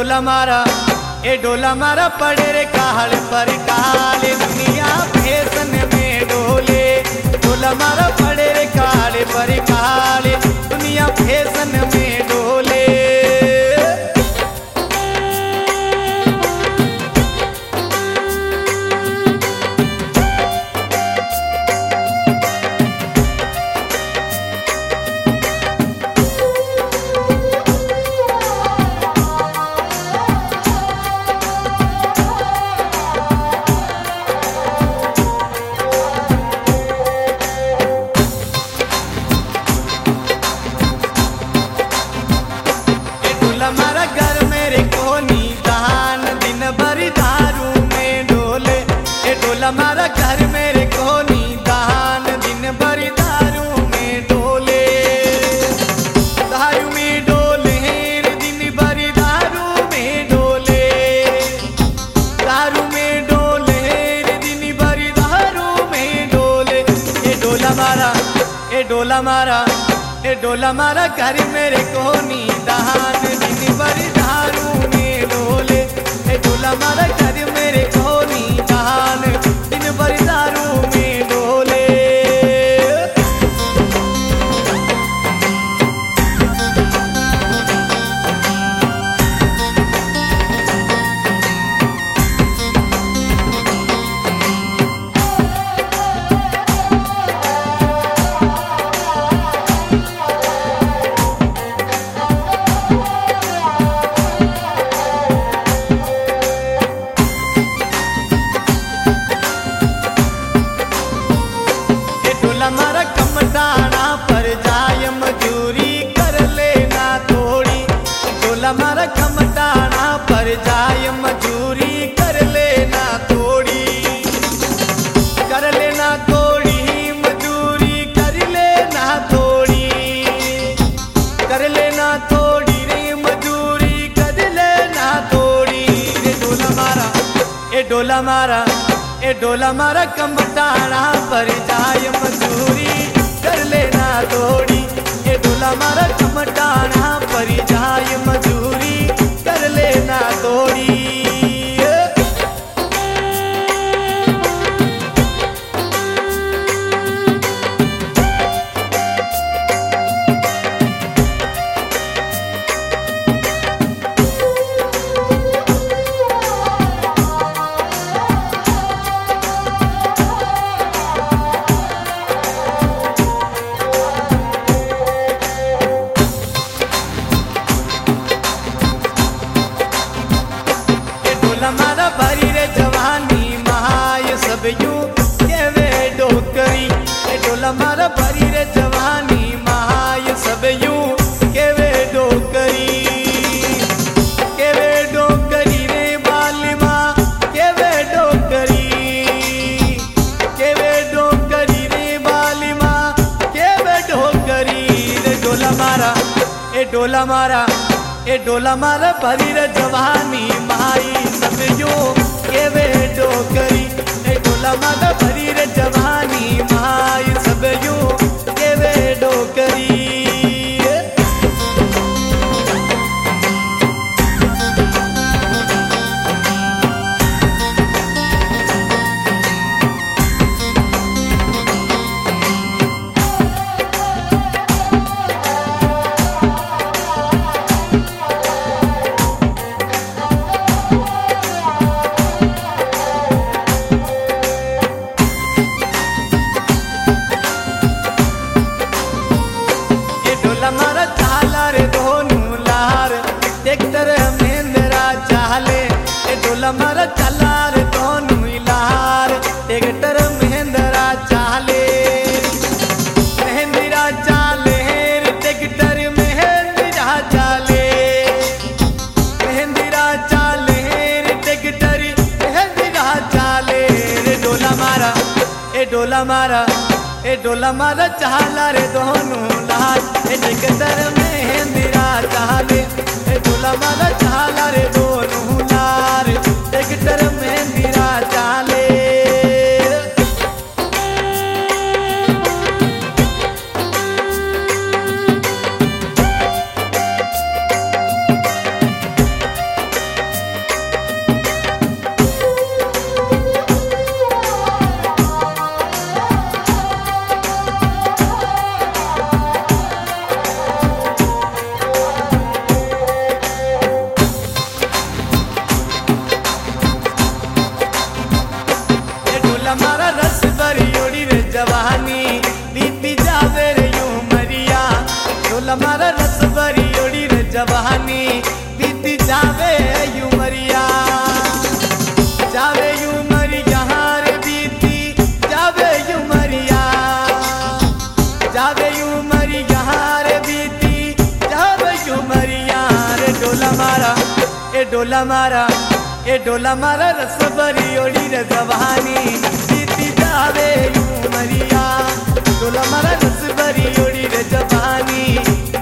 ए डोला मारा पड़े रे काल पर काले दुनिया फैशन में डोले। डोला मारा पड़े रे काल पर काले दुनिया फैशन में डोले। हमारा घर मेरे कोनी दान दिन भरी दारू में डोले। ए डोला मारा घर मेरे कोनी दान दिन भरी दारू में डोले। दारू में डोले दिन भरी दारू में डोले। दारू में डोले दिन भरी दारू में डोले। ए डोला मारा ए डोला मारा ए डोला मारा घर मेरे कोनी दान दिन भरी दारू में डोले। ए डोला मारा घर मेरे कोनी दान दिन भरी दारू में डोले। हमारा कमदाना पर जाय मजूरी कर लेना थोड़ी। डोला मारा कमदाना पर जाय मजूरी कर लेना थोड़ी। कर लेना थोड़ी मजूरी कर लेना थोड़ी। कर लेना थोड़ी रे मजूरी कर लेना थोड़ी। रे डोला मारा ए डोला मारा ए डोला मारा कमदाना पर जाय मजूरी कर लेना थोड़ी। ए डोला मारा कमदाना पर जाय मजूरी कर लेना थोड़ी। हमारा भरी रे जवानी महाय सब यूं केवे डोकरी। ए डोला मारा भरी रे जवानी महाय सब यूं केवे डोकरी। केवे डोकरी रे बालिमा केवे डोकरी। केवे डोकरी रे बालिमा केवे डोकरी। रे डोला मारा ए डोला मारा ए डोला मारा भरी रे जवानी माई सब यूं केवे डोकरी। ए डोला मारा भरी रे जवानी माई सब यूं केवे डोकरी। हमारा चाला रे दोनों लार ट्रैक्टर महिंद्रा चाले। ए डोला मारा चाला रे दोनों लार ट्रैक्टर महिंद्रा चाले। महिंद्रा चाले ट्रैक्टर महिंद्रा चाले। महिंद्रा चाले ट्रैक्टर महिंद्रा चाले। रे डोला मारा ए डोला मारा ए डोला मारा चाला रे दोनों लार ट्रैक्टर महिंद्रा चाले। ए डोला मारा चाला रे दोनों लार ट्रैक्टर महिंद्रा चाले। जावे यूं मरी यहाँ रे बीती जावे यूं मरिया जावे यूं मरी यहाँ रे बीती जावे यूं मरिया रे डोला मारा ए डोला मारा ए डोला मारा रस भरी ओड़ी रे जवानी बीती जावे यूं मरिया डोला मारा रस भरी ओड़ी रे जवानी